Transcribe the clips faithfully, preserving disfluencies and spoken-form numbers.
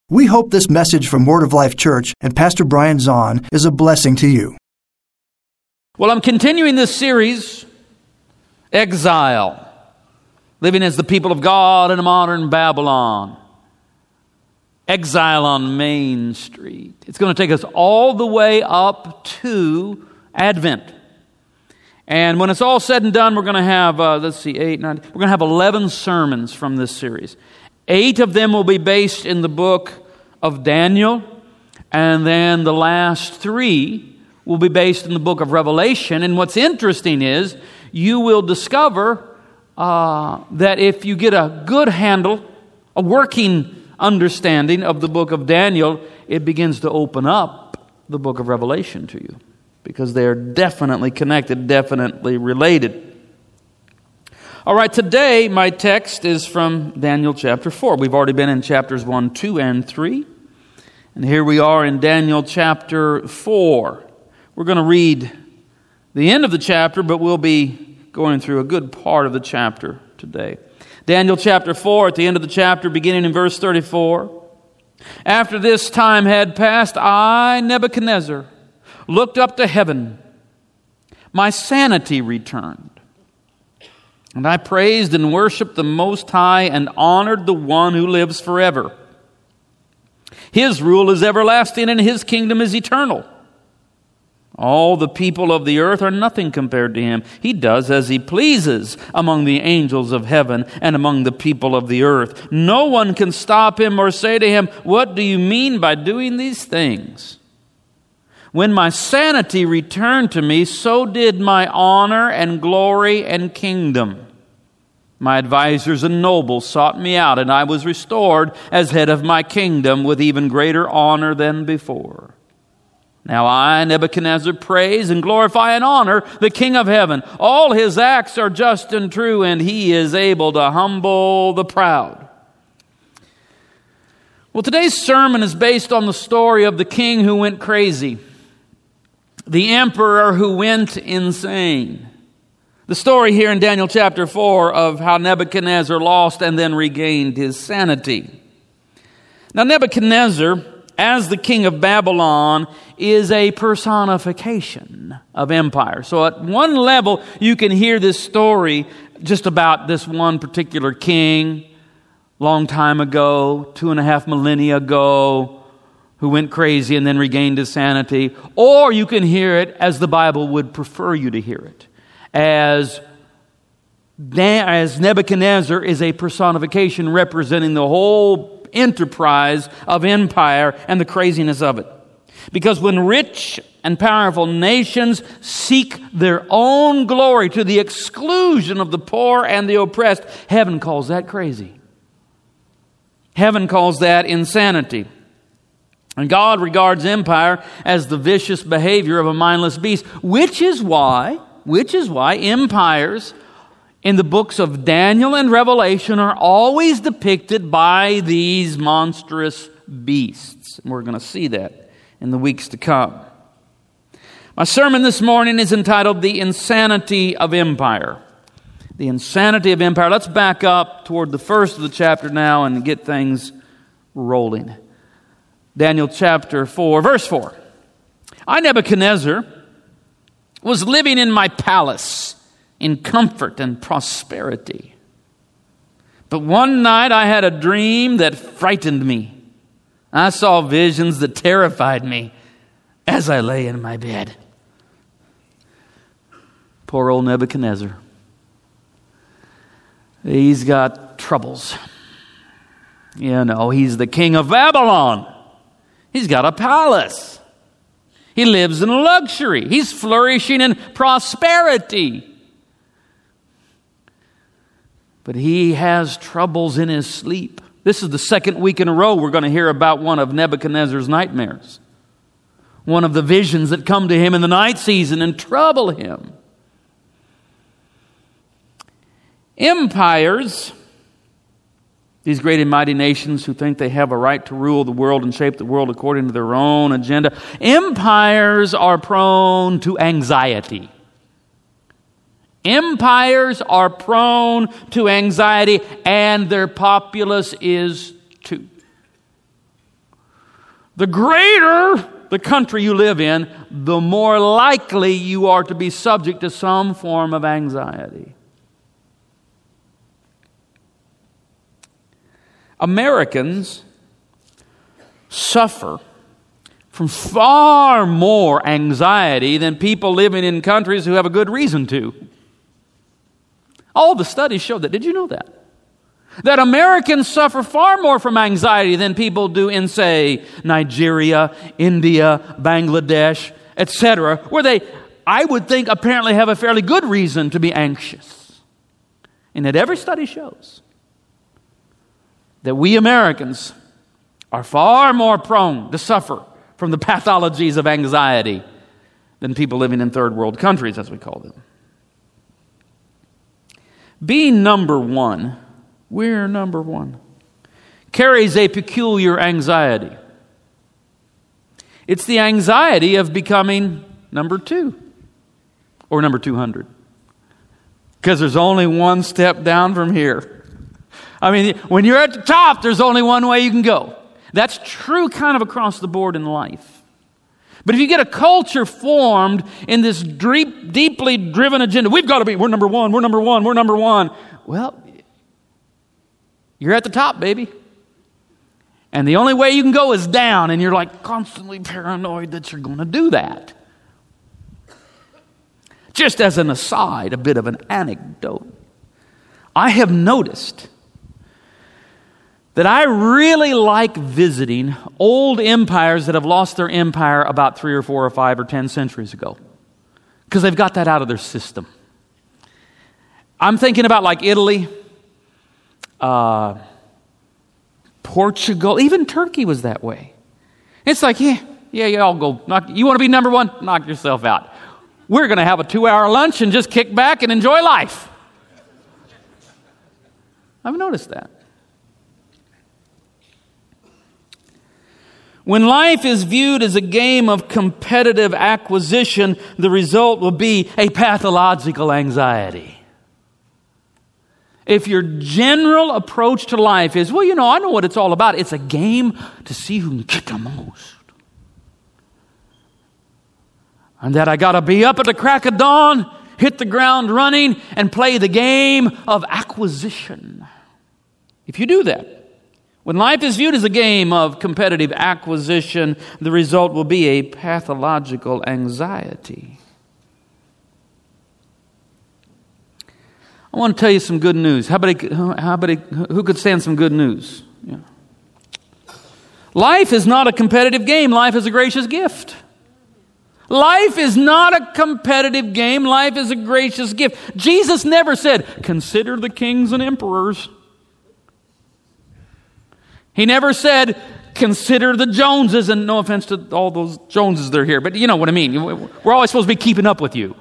We hope this message from Word of Life Church and Pastor Brian Zahn is a blessing to you. Well, I'm continuing this series, Exile, living as the people of God in a modern Babylon. Exile on Main Street. It's going to take us all the way up to Advent. And when it's all said and done, we're going to have, uh, let's see, eight, nine, we're going to have eleven sermons from this series. Eight of them will be based in the book of Daniel, and then the last three will be based in the book of Revelation. And what's interesting is you will discover uh, that if you get a good handle, a working understanding of the book of Daniel, it begins to open up the book of Revelation to you, because they are definitely connected, definitely related. All right, today my text is from Daniel chapter four. We've already been in chapters one, two, and three. And here we are in Daniel chapter four. We're going to read the end of the chapter, but we'll be going through a good part of the chapter today. Daniel chapter four, at the end of the chapter, beginning in verse thirty-four. After this time had passed, I, Nebuchadnezzar, looked up to heaven. My sanity returned. And I praised and worshiped the Most High and honored the one who lives forever. His rule is everlasting and His kingdom is eternal. All the people of the earth are nothing compared to Him. He does as He pleases among the angels of heaven and among the people of the earth. No one can stop Him or say to Him, "What do you mean by doing these things?" When my sanity returned to me, so did my honor and glory and kingdom. My advisors and nobles sought me out, and I was restored as head of my kingdom with even greater honor than before. Now I, Nebuchadnezzar, praise and glorify and honor the King of heaven. All His acts are just and true, and He is able to humble the proud. Well, today's sermon is based on the story of the king who went crazy, the emperor who went insane. The story here in Daniel chapter four of how Nebuchadnezzar lost and then regained his sanity. Now, Nebuchadnezzar, as the king of Babylon, is a personification of empire. So at one level, you can hear this story just about this one particular king, long time ago, two and a half millennia ago, who went crazy and then regained his sanity. Or you can hear it as the Bible would prefer you to hear it, as, as Nebuchadnezzar is a personification representing the whole enterprise of empire and the craziness of it. Because when rich and powerful nations seek their own glory to the exclusion of the poor and the oppressed, heaven calls that crazy. Heaven calls that insanity. And God regards empire as the vicious behavior of a mindless beast, which is why, which is why empires in the books of Daniel and Revelation are always depicted by these monstrous beasts. And we're going to see that in the weeks to come. My sermon this morning is entitled The Insanity of Empire. The Insanity of Empire. Let's back up toward the first of the chapter now and get things rolling. Daniel chapter four, verse four. I, Nebuchadnezzar, was living in my palace in comfort and prosperity. But one night I had a dream that frightened me. I saw visions that terrified me as I lay in my bed. Poor old Nebuchadnezzar. He's got troubles. You know, he's the king of Babylon. He's got a palace. He lives in luxury. He's flourishing in prosperity. But he has troubles in his sleep. This is the second week in a row we're going to hear about one of Nebuchadnezzar's nightmares. One of the visions that come to him in the night season and trouble him. Empires, these great and mighty nations who think they have a right to rule the world and shape the world according to their own agenda, empires are prone to anxiety. Empires are prone to anxiety, and their populace is too. the greater the country you live in, the more likely you are to be subject to some form of anxiety. Americans suffer from far more anxiety than people living in countries who have a good reason to. All the studies show that. Did you know that? That Americans suffer far more from anxiety than people do in, say, Nigeria, India, Bangladesh, et cetera, where they, I would think, apparently have a fairly good reason to be anxious. And that every study shows that we Americans are far more prone to suffer from the pathologies of anxiety than people living in third world countries, as we call them. Being number one, we're number one, carries a peculiar anxiety. It's the anxiety of becoming number two or number two hundred. Because there's only one step down from here. I mean, when you're at the top, there's only one way you can go. That's true kind of across the board in life. But if you get a culture formed in this deep, deeply driven agenda, we've got to be, we're number one, we're number one, we're number one. Well, you're at the top, baby. And the only way you can go is down, and you're like constantly paranoid that you're going to do that. Just as an aside, a bit of an anecdote. I have noticed that I really like visiting old empires that have lost their empire about three or four or five or ten centuries ago. Because they've got that out of their system. I'm thinking about like Italy, uh, Portugal, even Turkey was that way. It's like, yeah, yeah, yeah, I'll go. Knock, you want to be number one? Knock yourself out. We're going to have a two-hour lunch and just kick back and enjoy life. I've noticed that. When life is viewed as a game of competitive acquisition, the result will be a pathological anxiety. If your general approach to life is, well, you know, I know what it's all about. It's a game to see who can get the most. And that I got to be up at the crack of dawn, hit the ground running, and play the game of acquisition. If you do that, when life is viewed as a game of competitive acquisition, the result will be a pathological anxiety. I want to tell you some good news. How about, how about who could stand some good news? Yeah. Life is not a competitive game. Life is a gracious gift. Life is not a competitive game. Life is a gracious gift. Jesus never said, consider the kings and emperors. He never said, consider the Joneses, and no offense to all those Joneses that are here, but you know what I mean. We're always supposed to be keeping up with you.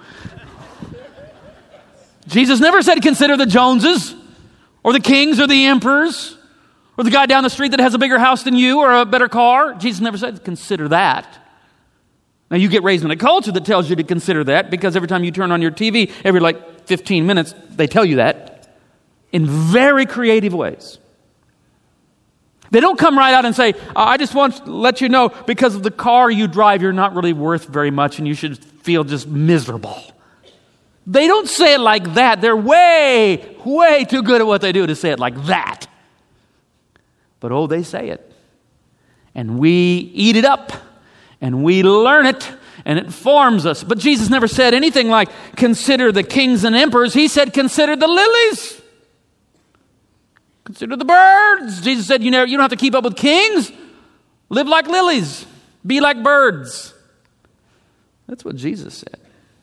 Jesus never said, consider the Joneses, or the kings, or the emperors, or the guy down the street that has a bigger house than you, or a better car. Jesus never said, consider that. Now, you get raised in a culture that tells you to consider that, because every time you turn on your T V, every like fifteen minutes, they tell you that in very creative ways. They don't come right out and say, I just want to let you know, because of the car you drive, you're not really worth very much and you should feel just miserable. They don't say it like that. They're way, way too good at what they do to say it like that. But oh, they say it. And we eat it up. And we learn it. And it forms us. But Jesus never said anything like, consider the kings and emperors. He said, consider the lilies. Consider the birds. Jesus said, you know, you don't have to keep up with kings. Live like lilies. Be like birds. That's what Jesus said.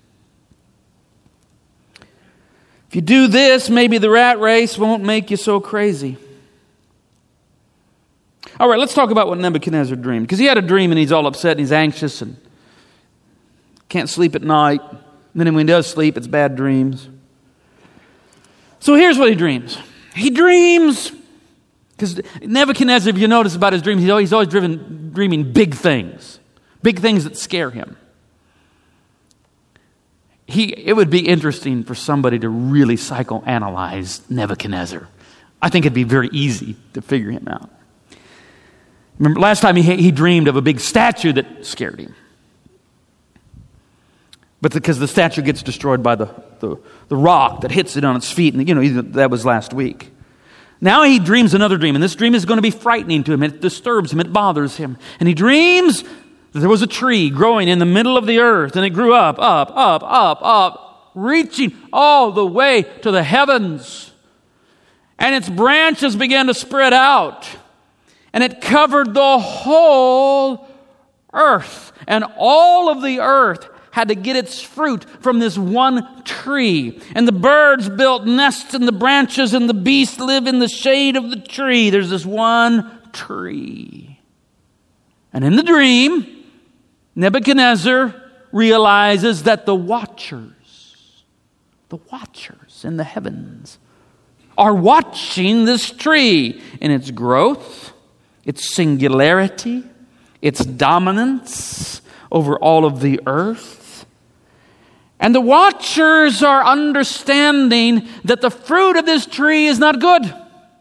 If you do this, maybe the rat race won't make you so crazy. All right, let's talk about what Nebuchadnezzar dreamed. Because he had a dream and he's all upset and he's anxious and can't sleep at night. And then when he does sleep, it's bad dreams. So here's what he dreams. He dreams, because Nebuchadnezzar, if you notice about his dreams, he's always, he's always driven, dreaming big things. Big things that scare him. He, it would be interesting for somebody to really psychoanalyze Nebuchadnezzar. I think it'd be very easy to figure him out. Remember, last time he, he dreamed of a big statue that scared him. But because the statue gets destroyed by the, the, the rock that hits it on its feet, and you know, that was last week. Now he dreams another dream, and this dream is going to be frightening to him. It disturbs him, it bothers him. And he dreams that there was a tree growing in the middle of the earth, and it grew up, up, up, up, up, reaching all the way to the heavens. And its branches began to spread out, and it covered the whole earth. And all of the earth had to get its fruit from this one tree. And the birds built nests in the branches, and the beasts live in the shade of the tree. There's this one tree. And in the dream, Nebuchadnezzar realizes that the watchers, the watchers in the heavens, are watching this tree in its growth, its singularity, its dominance over all of the earth. And the watchers are understanding that the fruit of this tree is not good.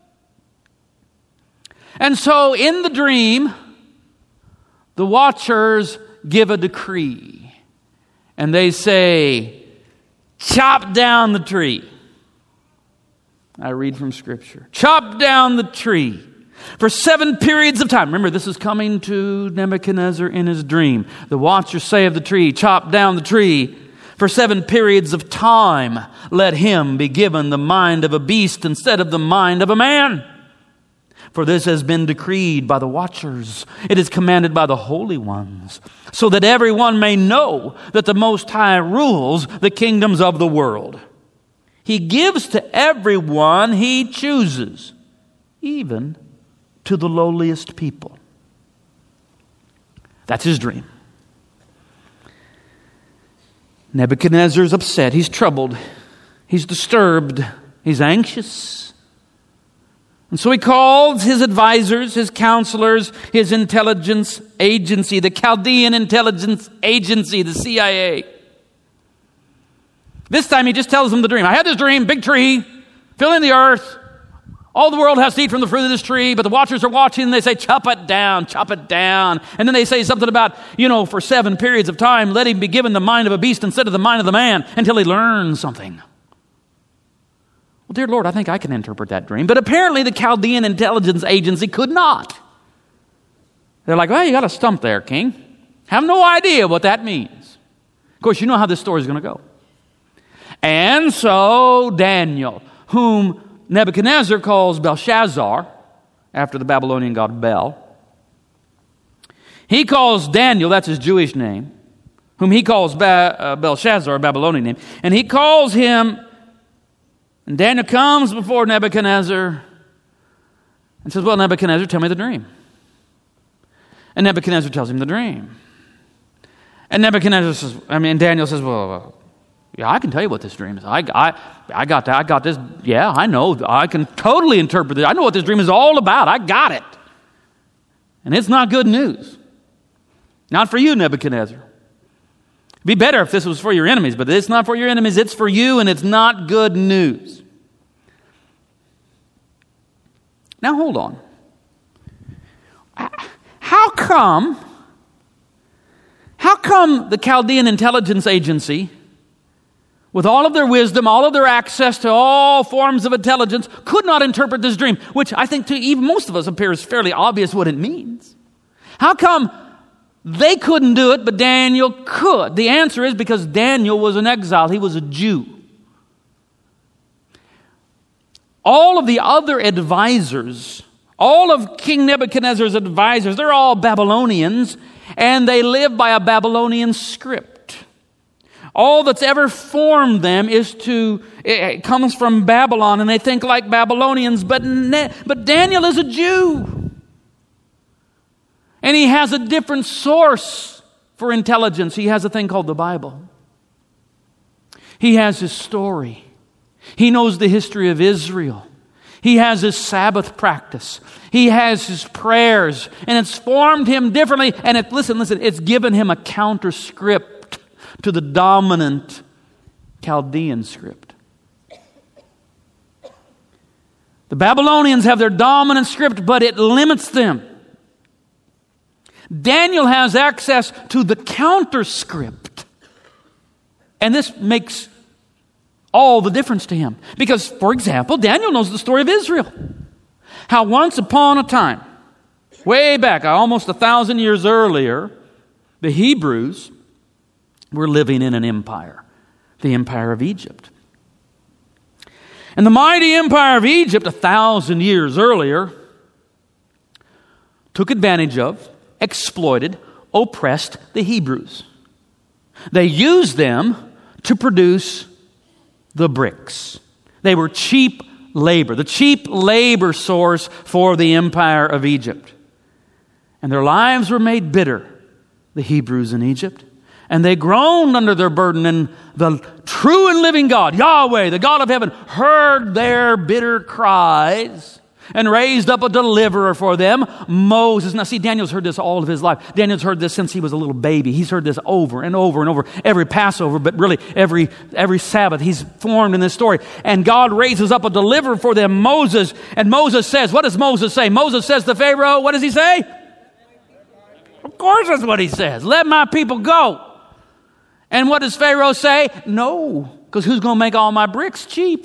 And so in the dream, the watchers give a decree. And they say, chop down the tree. I read from Scripture. Chop down the tree for seven periods of time. Remember, this is coming to Nebuchadnezzar in his dream. The watchers say of the tree, chop down the tree for seven periods of time. Let him be given the mind of a beast instead of the mind of a man. For this has been decreed by the watchers. It is commanded by the holy ones, so that everyone may know that the Most High rules the kingdoms of the world. He gives to everyone he chooses, even to the lowliest people. That's his dream. Nebuchadnezzar's upset. He's troubled. He's disturbed. He's anxious. And so he calls his advisors, his counselors, his intelligence agency, the Chaldean intelligence agency, the C I A. This time he just tells them the dream. I had this dream, big tree, filling the earth. All the world has to eat from the fruit of this tree, but the watchers are watching and they say, chop it down, chop it down. And then they say something about, you know, for seven periods of time, let him be given the mind of a beast instead of the mind of the man until he learns something. Well, dear Lord, I think I can interpret that dream. But apparently the Chaldean intelligence agency could not. They're like, well, you got a stump there, King. Have no idea what that means. Of course, you know how this story is going to go. And so Daniel, whom Nebuchadnezzar calls Belshazzar, after the Babylonian god Bel. He calls Daniel, that's his Jewish name, whom he calls ba- uh, Belshazzar, a Babylonian name. And he calls him, and Daniel comes before Nebuchadnezzar and says, well, Nebuchadnezzar, tell me the dream. And Nebuchadnezzar tells him the dream. And Nebuchadnezzar says, I mean, Daniel says, well, well yeah, I can tell you what this dream is. I, I, I got that. I got this. Yeah, I know. I can totally interpret it. I know what this dream is all about. I got it. And it's not good news. Not for you, Nebuchadnezzar. It'd be better if this was for your enemies, but it's not for your enemies. It's for you, and it's not good news. Now, hold on. How come, how come the Chaldean intelligence agency, with all of their wisdom, all of their access to all forms of intelligence, could not interpret this dream, which I think to even most of us appears fairly obvious what it means? How come they couldn't do it, but Daniel could? The answer is because Daniel was an exile. He was a Jew. All of the other advisors, all of King Nebuchadnezzar's advisors, they're all Babylonians, and they live by a Babylonian script. All that's ever formed them is to, it comes from Babylon, and they think like Babylonians, but, ne, but Daniel is a Jew. And he has a different source for intelligence. He has a thing called the Bible. He has his story. He knows the history of Israel. He has his Sabbath practice. He has his prayers, and it's formed him differently. And it, listen, listen, it's given him a counter script to the dominant Chaldean script. The Babylonians have their dominant script, but it limits them. Daniel has access to the counterscript. And this makes all the difference to him. Because, for example, Daniel knows the story of Israel. How once upon a time, way back, almost a thousand years earlier, the Hebrews were living in an empire, the empire of Egypt. And the mighty empire of Egypt, a thousand years earlier, took advantage of, exploited, oppressed the Hebrews. They used them to produce the bricks. They were cheap labor, the cheap labor source for the empire of Egypt. And their lives were made bitter, the Hebrews in Egypt. And they groaned under their burden, and the true and living God, Yahweh, the God of heaven, heard their bitter cries and raised up a deliverer for them, Moses. Now see, Daniel's heard this all of his life. Daniel's heard this since he was a little baby. He's heard this over and over and over, every Passover, but really every, every Sabbath. He's formed in this story. And God raises up a deliverer for them, Moses. And Moses says, what does Moses say? Moses says to Pharaoh, what does he say? Of course that's what he says. Let my people go. And what does Pharaoh say? No, because who's going to make all my bricks cheap?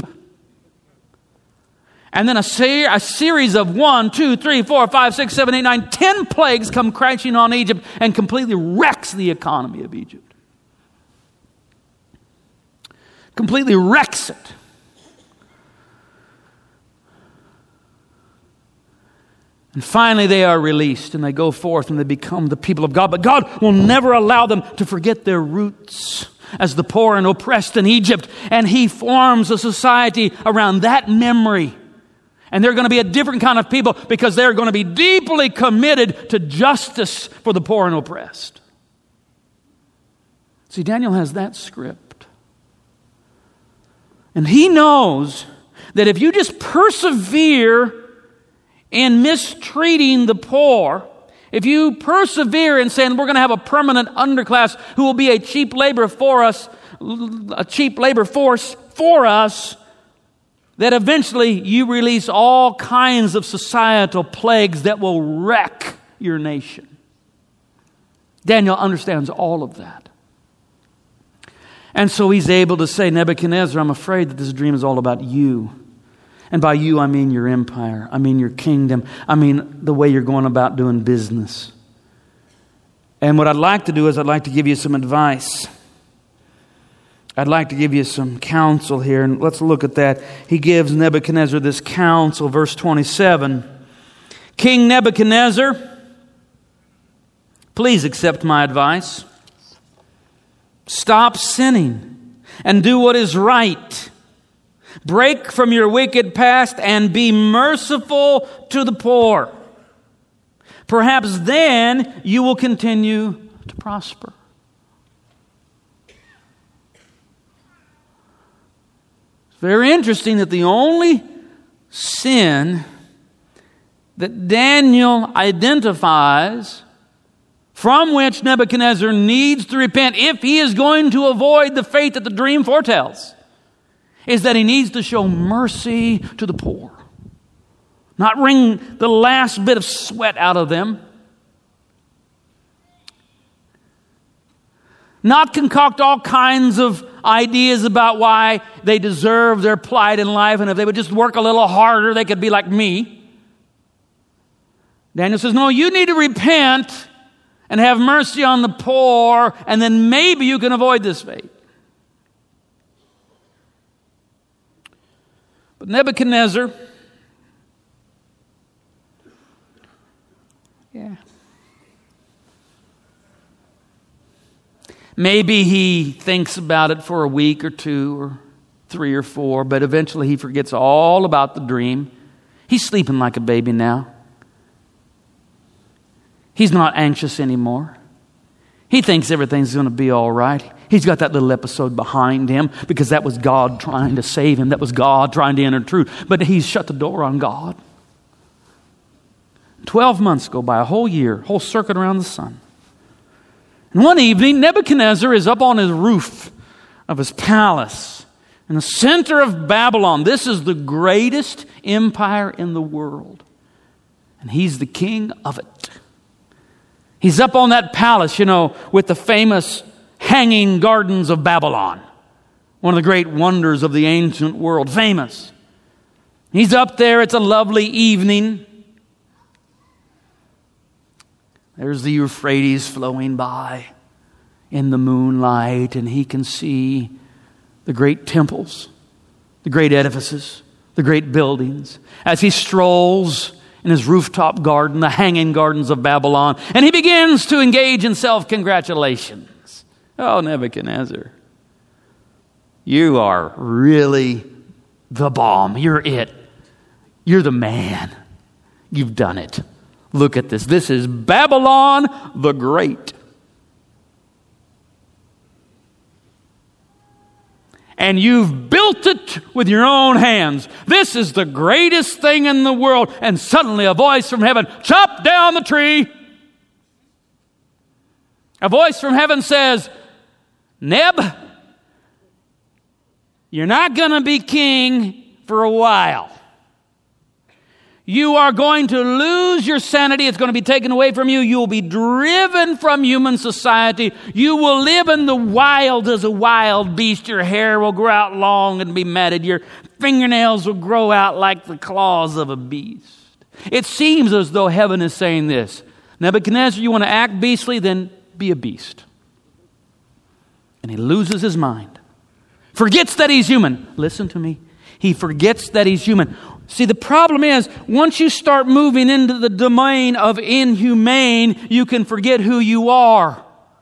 And then a, ser- a series of one, two, three, four, five, six, seven, eight, nine, ten plagues come crashing on Egypt and completely wrecks the economy of Egypt. Completely wrecks it. And finally they are released and they go forth and they become the people of God. But God will never allow them to forget their roots as the poor and oppressed in Egypt. And He forms a society around that memory. And they're going to be a different kind of people because they're going to be deeply committed to justice for the poor and oppressed. See, Daniel has that script. And he knows that if you just persevere in mistreating the poor, if you persevere in saying we're going to have a permanent underclass who will be a cheap labor for us, a cheap labor force for us, that eventually you release all kinds of societal plagues that will wreck your nation. Daniel understands all of that. And so he's able to say, Nebuchadnezzar, I'm afraid that this dream is all about you. And by you, I mean your empire. I mean your kingdom. I mean the way you're going about doing business. And what I'd like to do is I'd like to give you some advice. I'd like to give you some counsel here. And let's look at that. He gives Nebuchadnezzar this counsel, verse twenty-seven. King Nebuchadnezzar, please accept my advice. Stop sinning and do what is right. Break from your wicked past and be merciful to the poor. Perhaps then you will continue to prosper. It's very interesting that the only sin that Daniel identifies from which Nebuchadnezzar needs to repent if he is going to avoid the fate that the dream foretells is that he needs to show mercy to the poor. Not wring the last bit of sweat out of them. Not concoct all kinds of ideas about why they deserve their plight in life, and if they would just work a little harder, they could be like me. Daniel says, no, you need to repent and have mercy on the poor, and then maybe you can avoid this fate. But Nebuchadnezzar, yeah. Maybe he thinks about it for a week or two or three or four, but eventually he forgets all about the dream. He's sleeping like a baby now. He's not anxious anymore. He thinks everything's going to be all right. He's got that little episode behind him because that was God trying to save him. That was God trying to enter truth. But he's shut the door on God. Twelve months go by, a whole year, whole circuit around the sun. And one evening, Nebuchadnezzar is up on his roof of his palace in the center of Babylon. This is the greatest empire in the world. And he's the king of it. He's up on that palace, you know, with the famous Hanging Gardens of Babylon. One of the great wonders of the ancient world. Famous. He's up there. It's a lovely evening. There's the Euphrates flowing by in the moonlight, and he can see the great temples, the great edifices, the great buildings, as he strolls in his rooftop garden, the Hanging Gardens of Babylon, and he begins to engage in self-congratulations. Oh, Nebuchadnezzar, you are really the bomb. You're it. You're the man. You've done it. Look at this. This is Babylon the Great. And you've built it with your own hands. This is the greatest thing in the world. And suddenly a voice from heaven, chop down the tree. A voice from heaven says, Neb, you're not going to be king for a while. You are going to lose your sanity. It's going to be taken away from you. You will be driven from human society. You will live in the wild as a wild beast. Your hair will grow out long and be matted. Your fingernails will grow out like the claws of a beast. It seems as though heaven is saying this. Nebuchadnezzar, you want to act beastly? Then be a beast. And he loses his mind. Forgets that he's human. Listen to me. He forgets that he's human. See, the problem is, once you start moving into the domain of inhumane, you can forget who you are.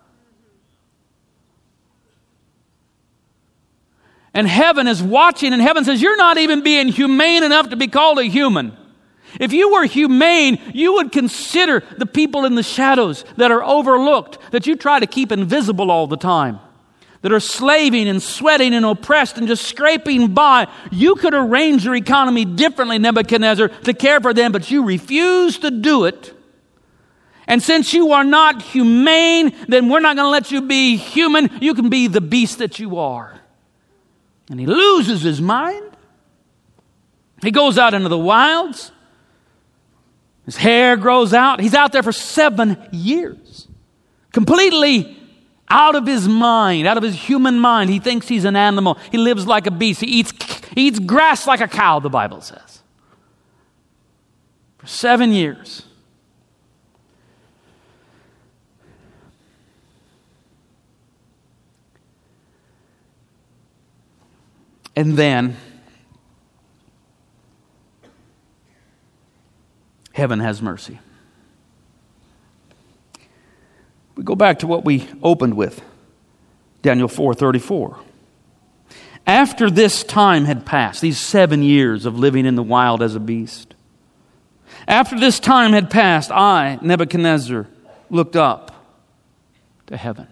And heaven is watching, and heaven says, you're not even being humane enough to be called a human. If you were humane, you would consider the people in the shadows that are overlooked, that you try to keep invisible all the time, that are slaving and sweating and oppressed and just scraping by. You could arrange your economy differently, Nebuchadnezzar, to care for them, but you refuse to do it. And since you are not humane, then we're not going to let you be human. You can be the beast that you are. And he loses his mind. He goes out into the wilds. His hair grows out. He's out there for seven years. Completely out of his mind, out of his human mind. He thinks he's an animal. He lives like a beast. He eats, he eats grass like a cow, the Bible says. For seven years. And then heaven has mercy. We go back to what we opened with, Daniel four thirty-four. After this time had passed, these seven years of living in the wild as a beast, after this time had passed, I, Nebuchadnezzar, looked up to heaven.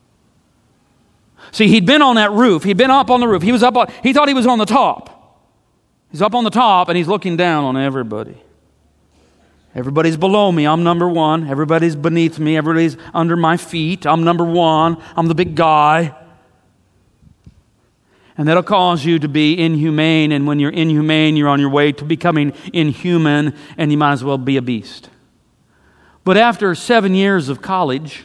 See, he'd been on that roof. He'd been up on the roof. He was up on, he thought he was on the top. He's up on the top and he's looking down on everybody. Everybody's below me. I'm number one. Everybody's beneath me. Everybody's under my feet. I'm number one. I'm the big guy. And that'll cause you to be inhumane. And when you're inhumane, you're on your way to becoming inhuman, and you might as well be a beast. But after seven years of college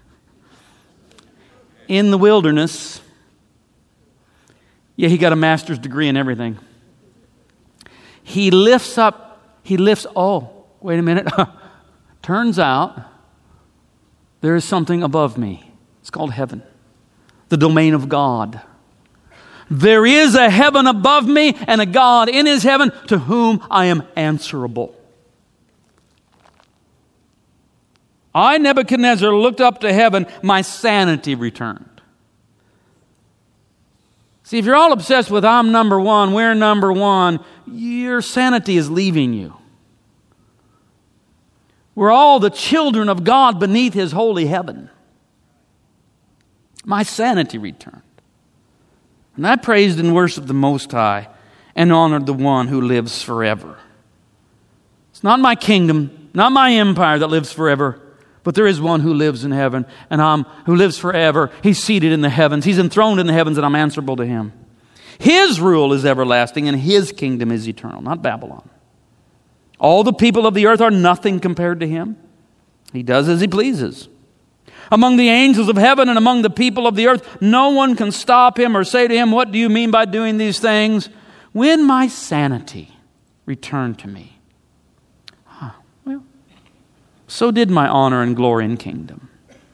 in the wilderness, yeah, he got a master's degree in everything. He lifts up, he lifts, oh, wait a minute. Turns out there is something above me. It's called heaven, the domain of God. There is a heaven above me and a God in his heaven to whom I am answerable. I, Nebuchadnezzar, looked up to heaven. My sanity returned. See, if you're all obsessed with I'm number one, we're number one, your sanity is leaving you. We're all the children of God beneath his holy heaven. My sanity returned. And I praised and worshiped the Most High and honored the one who lives forever. It's not my kingdom, not my empire that lives forever, but there is one who lives in heaven, and I'm who lives forever. He's seated in the heavens. He's enthroned in the heavens, and I'm answerable to him. His rule is everlasting, and his kingdom is eternal, not Babylon. All the people of the earth are nothing compared to him. He does as he pleases. Among the angels of heaven and among the people of the earth, no one can stop him or say to him, what do you mean by doing these things? When my sanity returned to me, huh, well, so did my honor and glory and kingdom.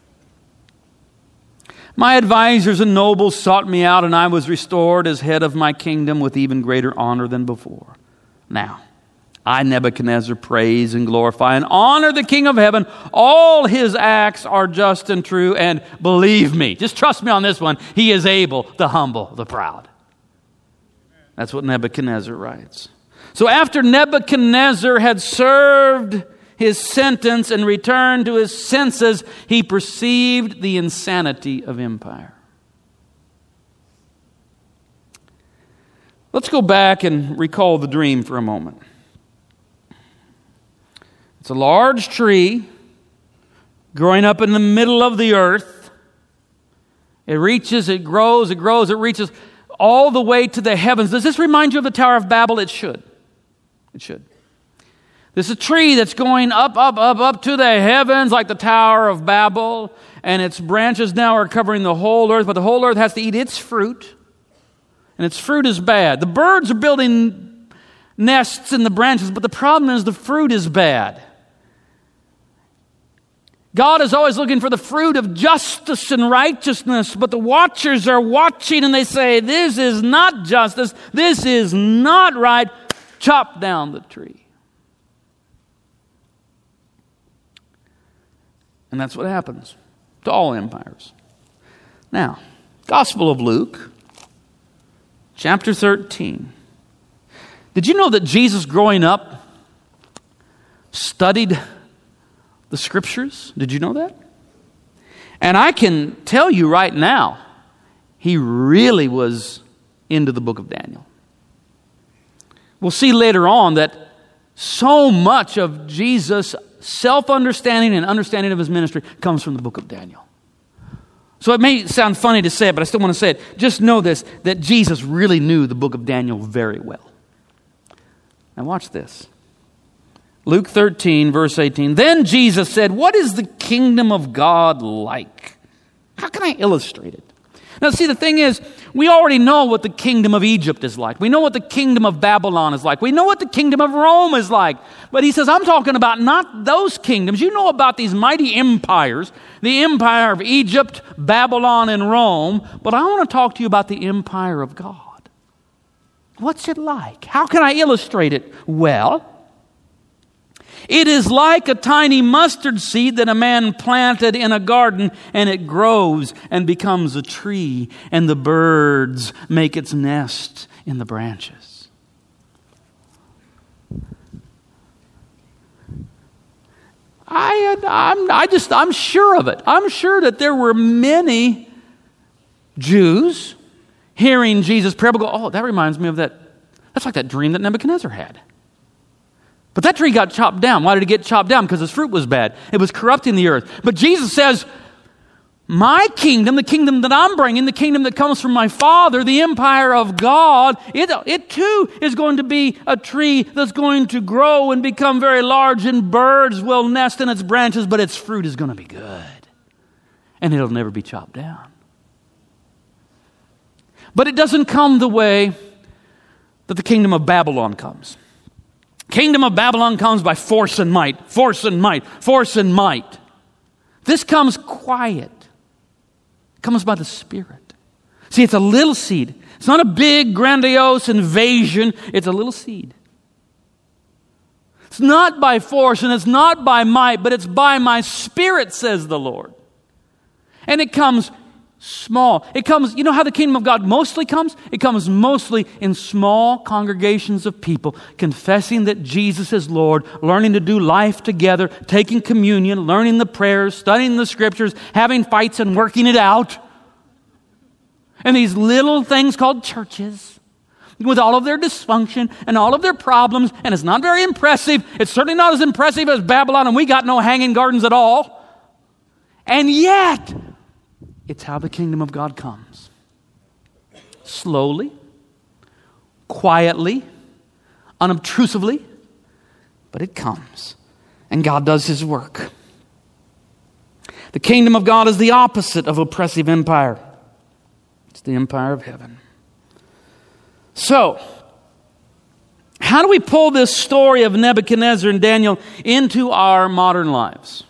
My advisors and nobles sought me out, and I was restored as head of my kingdom with even greater honor than before. Now, I, Nebuchadnezzar, praise and glorify and honor the King of heaven. All his acts are just and true, and believe me, just trust me on this one, he is able to humble the proud. That's what Nebuchadnezzar writes. So after Nebuchadnezzar had served his sentence and returned to his senses, he perceived the insanity of empire. Let's go back and recall the dream for a moment. It's a large tree growing up in the middle of the earth. It reaches, it grows, it grows, it reaches all the way to the heavens. Does this remind you of the Tower of Babel? It should. It should. This is a tree that's going up, up, up, up to the heavens like the Tower of Babel, and its branches now are covering the whole earth, but the whole earth has to eat its fruit, and its fruit is bad. The birds are building nests in the branches, but the problem is the fruit is bad. God is always looking for the fruit of justice and righteousness, but the watchers are watching and they say, this is not justice, this is not right. Chop down the tree. And that's what happens to all empires. Now, Gospel of Luke, chapter thirteen. Did you know that Jesus growing up studied the Scriptures? Did you know that? And I can tell you right now, he really was into the book of Daniel. We'll see later on that so much of Jesus' self-understanding and understanding of his ministry comes from the book of Daniel. So it may sound funny to say it, but I still want to say it. Just know this, that Jesus really knew the book of Daniel very well. Now watch this. Luke thirteen, verse eighteen. Then Jesus said, what is the kingdom of God like? How can I illustrate it? Now, see, the thing is, we already know what the kingdom of Egypt is like. We know what the kingdom of Babylon is like. We know what the kingdom of Rome is like. But he says, I'm talking about not those kingdoms. You know about these mighty empires, the empire of Egypt, Babylon, and Rome. But I want to talk to you about the empire of God. What's it like? How can I illustrate it? Well, it is like a tiny mustard seed that a man planted in a garden, and it grows and becomes a tree, and the birds make its nest in the branches. I, I'm, I just, I'm sure of it. I'm sure that there were many Jews hearing Jesus' parable go, oh, that reminds me of that. That's like that dream that Nebuchadnezzar had. But that tree got chopped down. Why did it get chopped down? Because its fruit was bad. It was corrupting the earth. But Jesus says, my kingdom, the kingdom that I'm bringing, the kingdom that comes from my Father, the empire of God, it, it too is going to be a tree that's going to grow and become very large, and birds will nest in its branches, but its fruit is going to be good. And it'll never be chopped down. But it doesn't come the way that the kingdom of Babylon comes. Kingdom of Babylon comes by force and might, force and might, force and might. This comes quiet. It comes by the Spirit. See, it's a little seed. It's not a big, grandiose invasion. It's a little seed. It's not by force and it's not by might, but it's by my Spirit, says the Lord. And it comes small. It comes, you know how the kingdom of God mostly comes? It comes mostly in small congregations of people confessing that Jesus is Lord, learning to do life together, taking communion, learning the prayers, studying the Scriptures, having fights and working it out. And these little things called churches, with all of their dysfunction and all of their problems, and it's not very impressive. It's certainly not as impressive as Babylon, and we got no hanging gardens at all. And yet, it's how the kingdom of God comes. Slowly, quietly, unobtrusively, but it comes. And God does His work. The kingdom of God is the opposite of oppressive empire. It's the empire of heaven. So, how do we pull this story of Nebuchadnezzar and Daniel into our modern lives?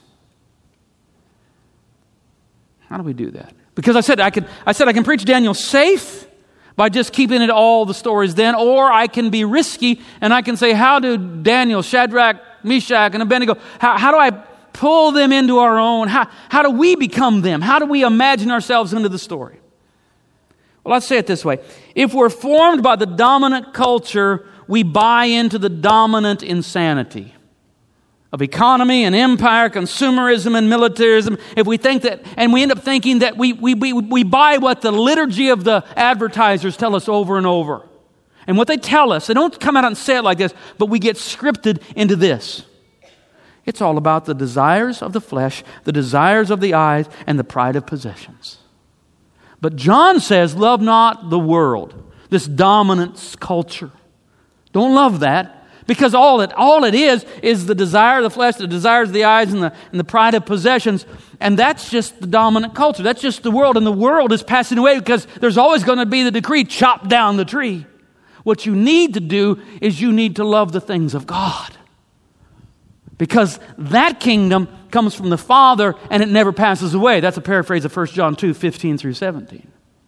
How do we do that? Because I said I could I said I can preach Daniel safe by just keeping it all the stories then, or I can be risky and I can say, how do Daniel, Shadrach, Meshach, and Abednego, how, how do I pull them into our own? How, how do we become them? How do we imagine ourselves into the story? Well, let's say it this way. If we're formed by the dominant culture, we buy into the dominant insanity of economy and empire, consumerism and militarism. If we think that, and we end up thinking that we, we, we, we buy what the liturgy of the advertisers tell us over and over. And what they tell us, they don't come out and say it like this, but we get scripted into this. It's all about the desires of the flesh, the desires of the eyes, and the pride of possessions. But John says, love not the world, this dominance culture. Don't love that. Because all it all it is is the desire of the flesh, the desires of the eyes, and the, and the pride of possessions. And that's just the dominant culture. That's just the world. And the world is passing away because there's always going to be the decree, chop down the tree. What you need to do is you need to love the things of God. Because that kingdom comes from the Father and it never passes away. That's a paraphrase of First John two, fifteen through seventeen.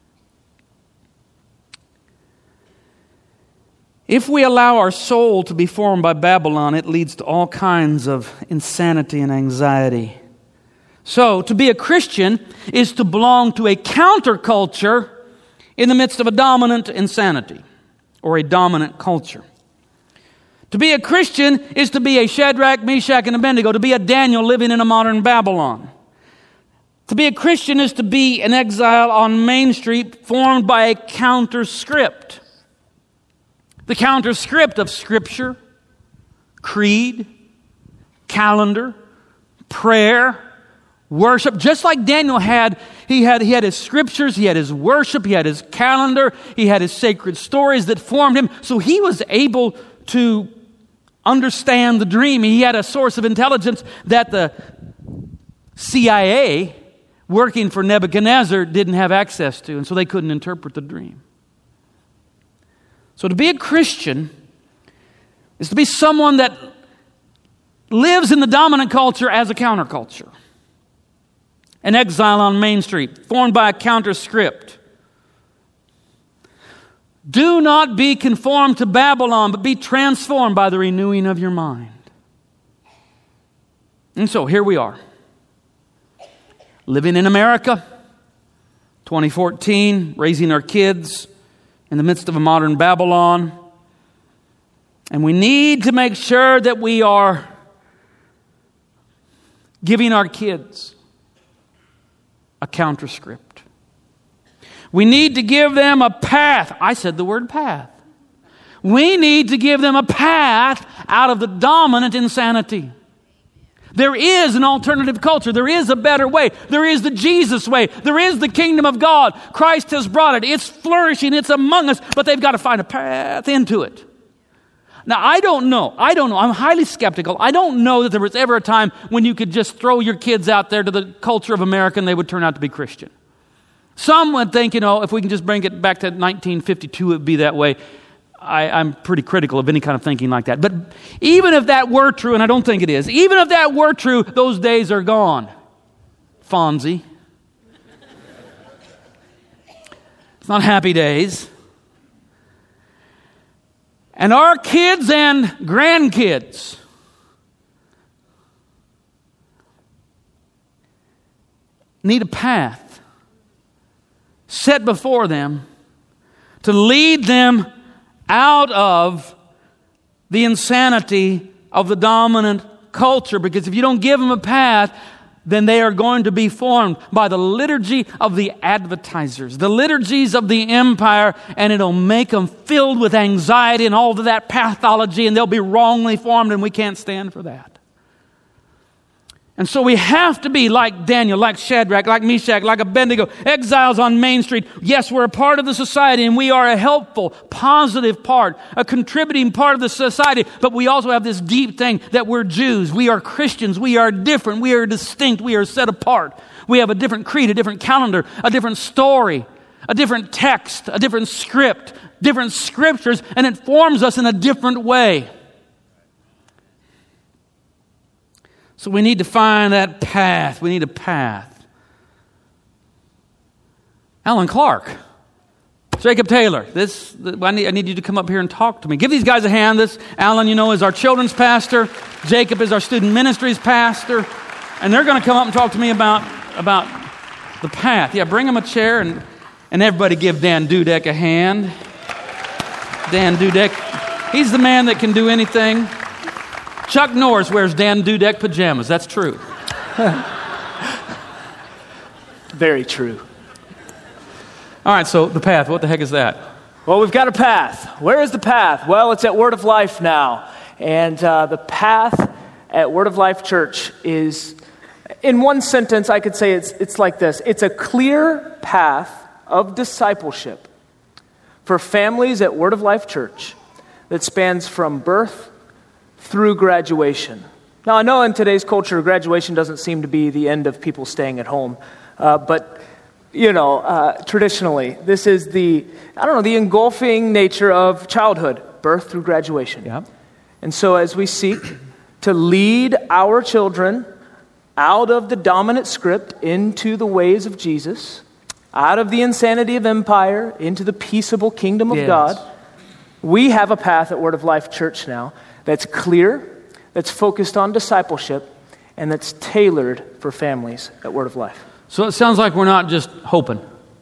If we allow our soul to be formed by Babylon, it leads to all kinds of insanity and anxiety. So, to be a Christian is to belong to a counterculture in the midst of a dominant insanity or a dominant culture. To be a Christian is to be a Shadrach, Meshach, and Abednego, to be a Daniel living in a modern Babylon. To be a Christian is to be an exile on Main Street formed by a counter-script. The counter-script of Scripture, creed, calendar, prayer, worship. Just like Daniel had, he had, he had his scriptures, he had his worship, he had his calendar, he had his sacred stories that formed him. So he was able to understand the dream. He had a source of intelligence that the C I A working for Nebuchadnezzar didn't have access to, and so they couldn't interpret the dream. So to be a Christian is to be someone that lives in the dominant culture as a counterculture. An exile on Main Street, formed by a counter-script. Do not be conformed to Babylon, but be transformed by the renewing of your mind. And so here we are, living in America, twenty fourteen, raising our kids in the midst of a modern Babylon. And we need to make sure that we are giving our kids a counterscript. We need to give them a path. I said the word path. We need to give them a path out of the dominant insanity. There is an alternative culture. There is a better way. There is the Jesus way. There is the kingdom of God. Christ has brought it. It's flourishing. It's among us. But they've got to find a path into it. Now, I don't know. I don't know. I'm highly skeptical. I don't know that there was ever a time when you could just throw your kids out there to the culture of America and they would turn out to be Christian. Some would think, you know, if we can just bring it back to nineteen fifty-two, it would be that way. I, I'm pretty critical of any kind of thinking like that. But even if that were true, and I don't think it is, even if that were true, those days are gone. Fonzie. It's not happy days. And our kids and grandkids need a path set before them to lead them out of the insanity of the dominant culture. Because if you don't give them a path, then they are going to be formed by the liturgy of the advertisers, the liturgies of the empire, and it'll make them filled with anxiety and all of that pathology, and they'll be wrongly formed, and we can't stand for that. And so we have to be like Daniel, like Shadrach, like Meshach, like Abednego, exiles on Main Street. Yes, we're a part of the society and we are a helpful, positive part, a contributing part of the society. But we also have this deep thing that we're Jews. We are Christians. We are different. We are distinct. We are set apart. We have a different creed, a different calendar, a different story, a different text, a different script, different scriptures, and it forms us in a different way. So we need to find that path. We need a path. Alan Clark, Jacob Taylor, this I need, I need you to come up here and talk to me. Give these guys a hand. This Alan, you know, is our children's pastor. Jacob is our student ministries pastor. And they're going to come up and talk to me about, about the path. Yeah, bring them a chair and, and everybody give Dan Dudek a hand. Dan Dudek, he's the man that can do anything. Chuck Norris wears Dan Dudek pajamas. That's true. Very true. All right, so the path, what the heck is that? Well, we've got a path. Where is the path? Well, it's at Word of Life now. And uh, the path at Word of Life Church is, in one sentence, I could say it's it's like this. It's a clear path of discipleship for families at Word of Life Church that spans from birth through graduation. Now, I know in today's culture, graduation doesn't seem to be the end of people staying at home. Uh, but, you know, uh, traditionally, this is the, I don't know, the engulfing nature of childhood, birth through graduation. Yeah. And so as we seek to lead our children out of the dominant script into the ways of Jesus, out of the insanity of empire, into the peaceable kingdom of yes. God, we have a path at Word of Life Church now that's clear, that's focused on discipleship, and that's tailored for families at Word of Life. So it sounds like we're not just hoping.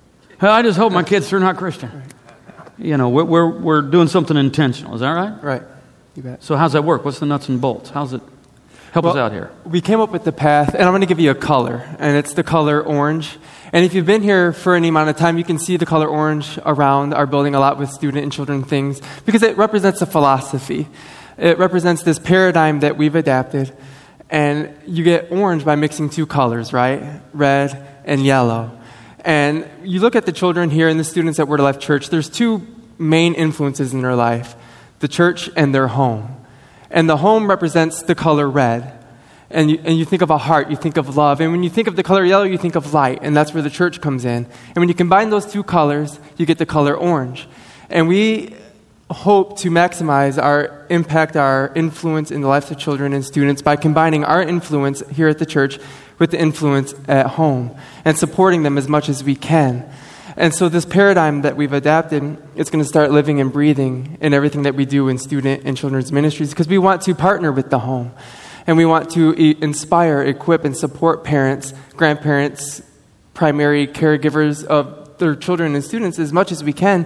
I just hope my kids are not Christian. You know, we're, we're we're doing something intentional. Is that right? Right. You bet. So how's that work? What's the nuts and bolts? How's it help well, us out here? We came up with the path, and I'm going to give you a color, and it's the color orange. And if you've been here for any amount of time, you can see the color orange around our building a lot with student and children things, because it represents a philosophy. It represents this paradigm that we've adapted, and you get orange by mixing two colors, right? Red and yellow. And you look at the children here and the students at Word of Life Church, there's two main influences in their life, the church and their home. And the home represents the color red. And you, and you think of a heart, you think of love. And when you think of the color yellow, you think of light, and that's where the church comes in. And when you combine those two colors, you get the color orange. And we hope to maximize our impact, our influence in the lives of children and students by combining our influence here at the church with the influence at home and supporting them as much as we can. And so this paradigm that we've adapted, it's going to start living and breathing in everything that we do in student and children's ministries, because we want to partner with the home. And we want to e- inspire, equip, and support parents, grandparents, primary caregivers of their children and students as much as we can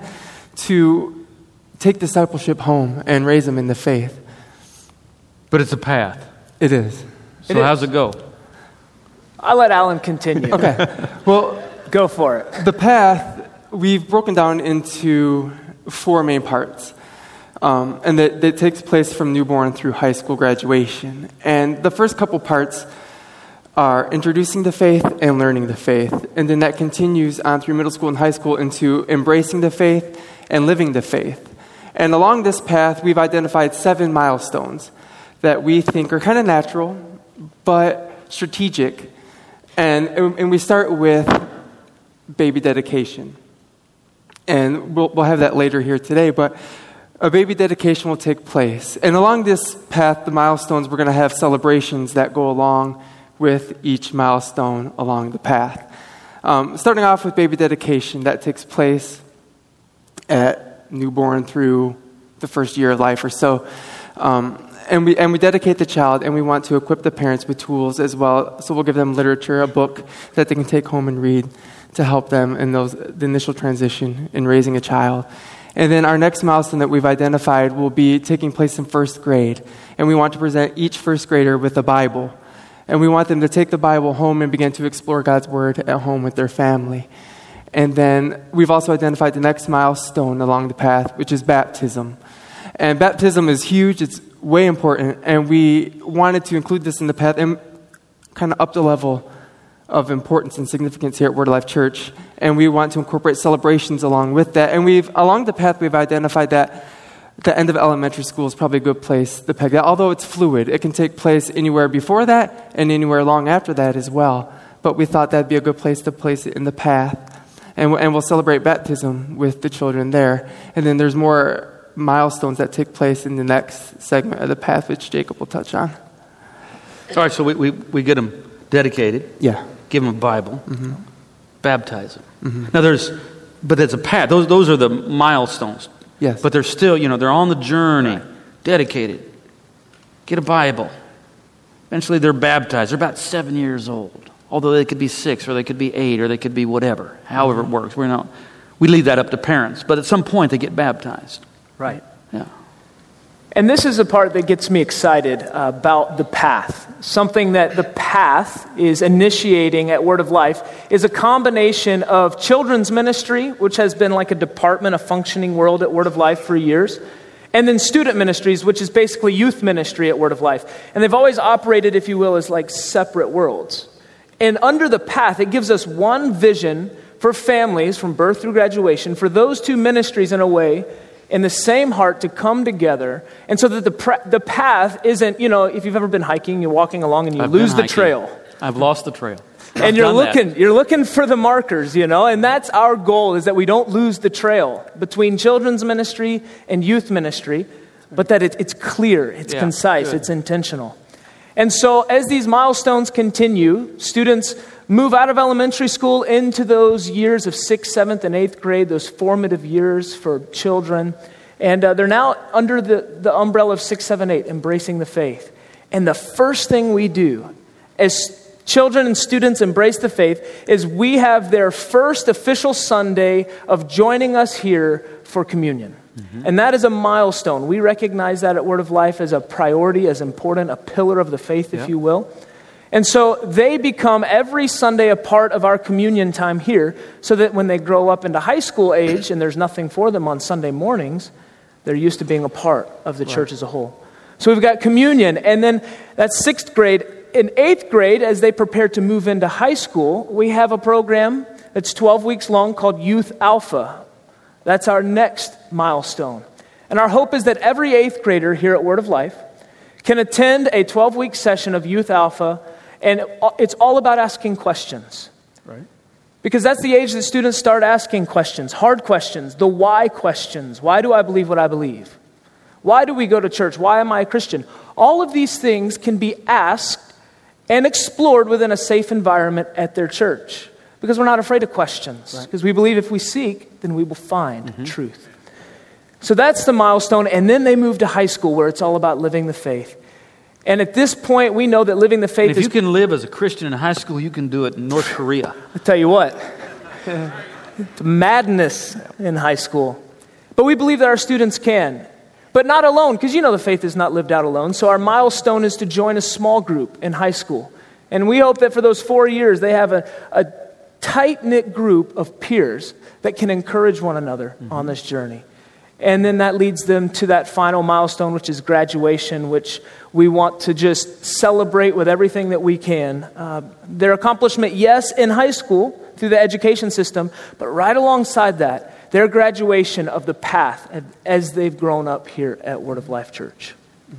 to take discipleship home and raise them in the faith. But it's a path. It is. So It how's is. it go? I'll let Alan continue. Okay. Well, Go for it. the path, we've broken down into four main parts. Um, and that, that takes place from newborn through high school graduation. And the first couple parts are introducing the faith and learning the faith. And then that continues on through middle school and high school into embracing the faith and living the faith. And along this path, we've identified seven milestones that we think are kind of natural, but strategic. And, and we start with baby dedication. And we'll, we'll have that later here today, but a baby dedication will take place. And along this path, the milestones, we're going to have celebrations that go along with each milestone along the path. Um, starting off with baby dedication, that takes place at newborn through the first year of life or so. Um, and we and we dedicate the child, and we want to equip the parents with tools as well. So we'll give them literature, a book that they can take home and read to help them in those the initial transition in raising a child. And then our next milestone that we've identified will be taking place in first grade. And we want to present each first grader with a Bible. And we want them to take the Bible home and begin to explore God's Word at home with their family. And then we've also identified the next milestone along the path, which is baptism. And baptism is huge. It's way important. And we wanted to include this in the path. And kind of up the level of importance and significance here at Word of Life Church, and we want to incorporate celebrations along with that. And we've, along the path, we've identified that the end of elementary school is probably a good place to peg that, although it's fluid. It can take place anywhere before that and anywhere long after that as well. But we thought that'd be a good place to place it in the path. And, and we'll celebrate baptism with the children there. And then there's more milestones that take place in the next segment of the path, which Jacob will touch on. All right, so we, we, we get them dedicated. Yeah. Give them a Bible. Mm-hmm. Baptize them. Mm-hmm. Now there's, but it's a path. Those, those are the milestones. Yes. But they're still, you know, they're on the journey, dedicated. Get a Bible. Eventually they're baptized. They're about seven years old. Although they could be six, or they could be eight, or they could be whatever. However it works. We're not, we leave that up to parents. But at some point they get baptized. Right. Yeah. And this is the part that gets me excited uh, about the path. Something that the path is initiating at Word of Life is a combination of children's ministry, which has been like a department, a functioning world at Word of Life for years, and then student ministries, which is basically youth ministry at Word of Life. And they've always operated, if you will, as like separate worlds. And under the path, it gives us one vision for families from birth through graduation, for those two ministries in a way, in the same heart to come together, and so that the pra- the path isn't, you know, if you've ever been hiking, you're walking along and you I've lose the hiking. trail. I've lost the trail. I've and you're done looking, that. you're looking for the markers, you know, and that's our goal, is that we don't lose the trail between children's ministry and youth ministry, but that it, it's clear, it's Yeah, concise, good. it's intentional. And so as these milestones continue, students move out of elementary school into those years of sixth, seventh, and eighth grade, those formative years for children. And uh, they're now under the, the umbrella of six, seven, eight, embracing the faith. And the first thing we do as children and students embrace the faith is we have their first official Sunday of joining us here for communion. Mm-hmm. And that is a milestone. We recognize that at Word of Life as a priority, as important, a pillar of the faith, if yep. you will. And so they become every Sunday a part of our communion time here, so that when they grow up into high school age and there's nothing for them on Sunday mornings, they're used to being a part of the right. church as a whole. So we've got communion, and then that's sixth grade. In eighth grade, as they prepare to move into high school, we have a program that's twelve weeks long called Youth Alpha. That's our next milestone. And our hope is that every eighth grader here at Word of Life can attend a twelve-week session of Youth Alpha, and it's all about asking questions. Right. Because that's the age that students start asking questions, hard questions, the why questions. Why do I believe what I believe? Why do we go to church? Why am I a Christian? All of these things can be asked and explored within a safe environment at their church. Because we're not afraid of questions. Right. Because we believe if we seek, then we will find Mm-hmm. truth. So that's the milestone. And then they move to high school, where it's all about living the faith. And at this point, we know that living the faith And if is... you can live as a Christian in high school, you can do it in North Korea. I'll tell you what, it's madness in high school. But we believe that our students can. But not alone, because you know the faith is not lived out alone. So our milestone is to join a small group in high school. And we hope that for those four years, they have a, a tight-knit group of peers that can encourage one another mm-hmm. on this journey. And then that leads them to that final milestone, which is graduation, which we want to just celebrate with everything that we can. Uh, their accomplishment, yes, in high school through the education system, but right alongside that, their graduation of the path as they've grown up here at Word of Life Church.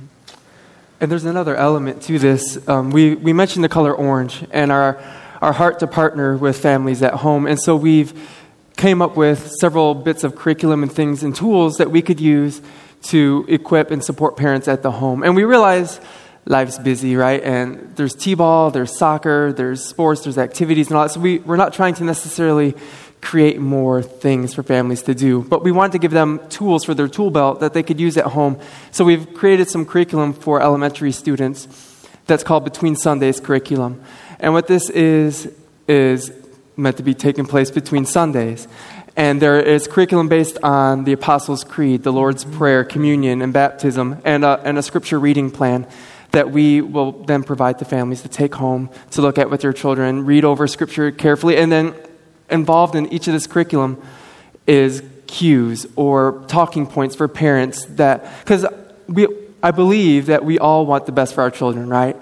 And there's another element to this. Um, we, we mentioned the color orange and our, our heart to partner with families at home. And so we've came up with several bits of curriculum and things and tools that we could use to equip and support parents at the home. And we realize life's busy, right? And there's t-ball, there's soccer, there's sports, there's activities and all that. So we, we're not trying to necessarily create more things for families to do, but we wanted to give them tools for their tool belt that they could use at home. So we've created some curriculum for elementary students that's called Between Sundays curriculum. And what this is, is meant to be taking place between Sundays. And there is curriculum based on the Apostles' Creed, the Lord's Prayer, communion, and baptism, and a, and a scripture reading plan that we will then provide to families to take home, to look at with their children, read over scripture carefully, and then involved in each of this curriculum is cues or talking points for parents that, because we, I believe that we all want the best for our children, right?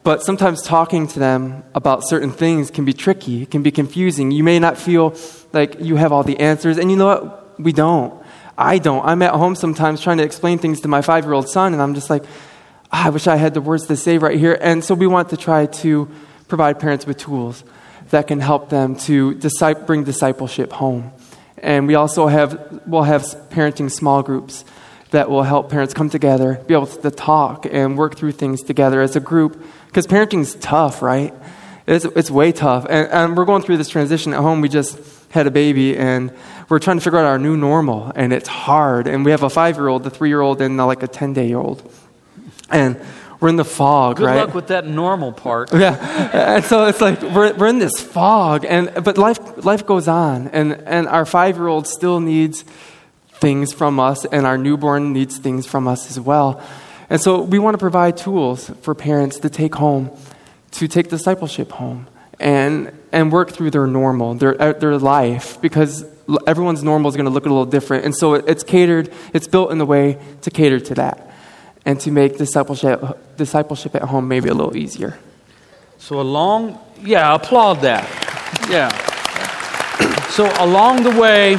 But sometimes talking to them about certain things can be tricky. It can be confusing. You may not feel like you have all the answers. And you know what? We don't. I don't. I'm at home sometimes trying to explain things to my five-year-old son, and I'm just like, ah, I wish I had the words to say right here. And so we want to try to provide parents with tools that can help them to disciple, bring discipleship home. And we also have, we'll have parenting small groups that will help parents come together, be able to talk and work through things together as a group. Because parenting's tough, right? It's it's way tough. And, and we're going through this transition at home. We just had a baby, and we're trying to figure out our new normal, and it's hard. And we have a five-year-old, a three-year-old, and uh, like a ten-day-old. And we're in the fog, Good right? luck with that normal part. Yeah. And so it's like we're we're in this fog, and but life life goes on, and, and our five-year-old still needs things from us, and our newborn needs things from us as well. And so we want to provide tools for parents to take home, to take discipleship home, and and work through their normal, their their life, because everyone's normal is going to look a little different. And so it's catered, it's built in a way to cater to that, and to make discipleship discipleship at home maybe a little easier. So along, yeah, applaud that. Yeah. So along the way,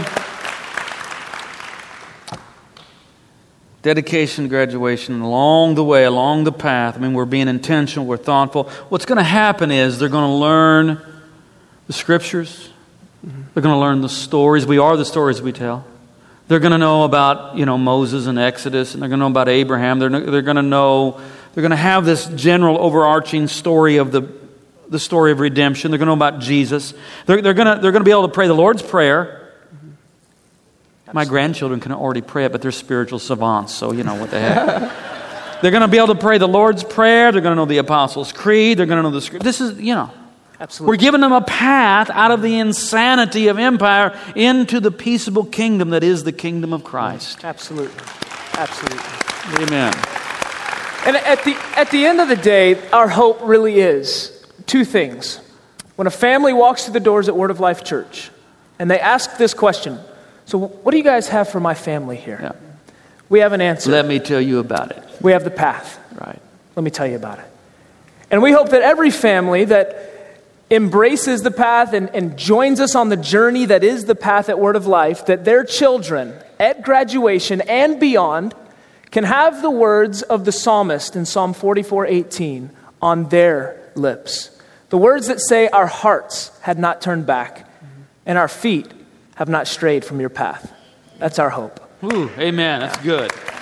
dedication, graduation, along the way, along the path. I mean, we're being intentional, we're thoughtful. What's going to happen is they're going to learn the scriptures. Mm-hmm. They're going to learn the stories. We are the stories we tell. They're going to know about, you know, Moses and Exodus, and they're going to know about Abraham. They're, they're going to know, they're going to have this general overarching story of the, the story of redemption. They're going to know about Jesus. They're, they're going to, they're going to be able to pray the Lord's Prayer. My grandchildren can already pray it, but they're spiritual savants, so you know what the heck. They're going to be able to pray the Lord's Prayer. They're going to know the Apostles' Creed. They're going to know the Scripture. This is, you know. Absolutely. We're giving them a path out of the insanity of empire into the peaceable kingdom that is the kingdom of Christ. Absolutely. Absolutely. Amen. And at the, at the end of the day, our hope really is two things. When a family walks through the doors at Word of Life Church, and they ask this question, so what do you guys have for my family here? Yeah. We have an answer. Let me tell you about it. We have the path. Right. Let me tell you about it. And we hope that every family that embraces the path and, and joins us on the journey that is the path at Word of Life, that their children at graduation and beyond can have the words of the psalmist in Psalm forty-four eighteen on their lips. The words that say, our hearts had not turned back, and our feet have not strayed from your path. That's our hope. Ooh, amen. That's good.